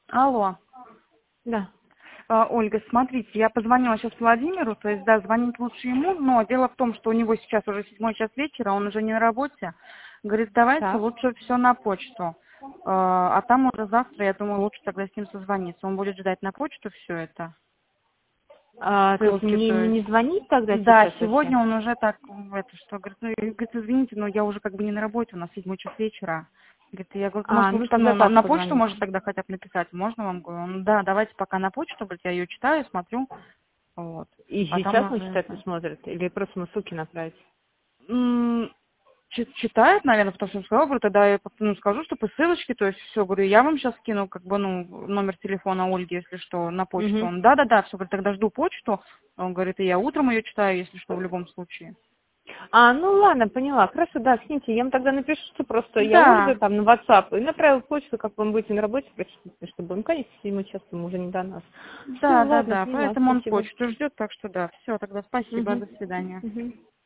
Алло. Да. Ольга, смотрите, я позвонила сейчас Владимиру, то есть, да, звонить лучше ему, но дело в том, что у него сейчас уже 7 час вечера, он уже не на работе. Говорит, давайте Так. лучше все на почту. А там уже завтра, я думаю, лучше тогда с ним созвониться. Он будет ждать на почту все это. То есть Ссылки, мне то есть. не звонить тогда Да, сейчас вообще? сегодня он уже так, это, что, говорит, ну, говорит, извините, но я уже как бы не на работе, у нас 7 час вечера. Говорит, я говорю, может, Ну лучше, тогда ну, как на почту, позвонить? может, тогда хотя бы написать, можно вам? Говорю, ну, да, давайте пока на почту, говорит, я ее читаю, смотрю, вот. И А там сейчас он уже читает и это... смотрит? Или просто мы ссылки направить? Читает, наверное, потому что он сказал, говорю, тогда я скажу, что по ссылочке, то есть все, говорю, я вам сейчас скину, как бы, ну, номер телефона Ольги, если что, на почту. Угу. Он, да-да-да, все, говорит, тогда жду почту. Он говорит, и я утром ее читаю, если что, в любом случае. Ну ладно, поняла. Хорошо, да, скиньте. Я вам тогда напишу, что просто я Ольга Да, там на WhatsApp и направил почту, как вам будете на работе, прочитайте, чтобы, ну, конечно, ему часто уже не до нас. Все, да, да, ладно, да, поняла, поэтому он спасибо. почту ждет, так что да, все, тогда спасибо, Угу. до свидания. Угу.